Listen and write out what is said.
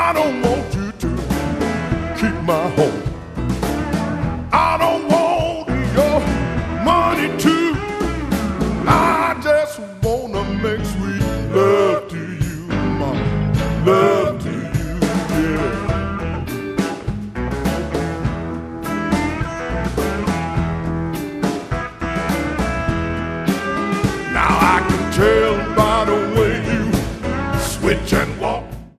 I don't want you to keep my home. I don't want your money to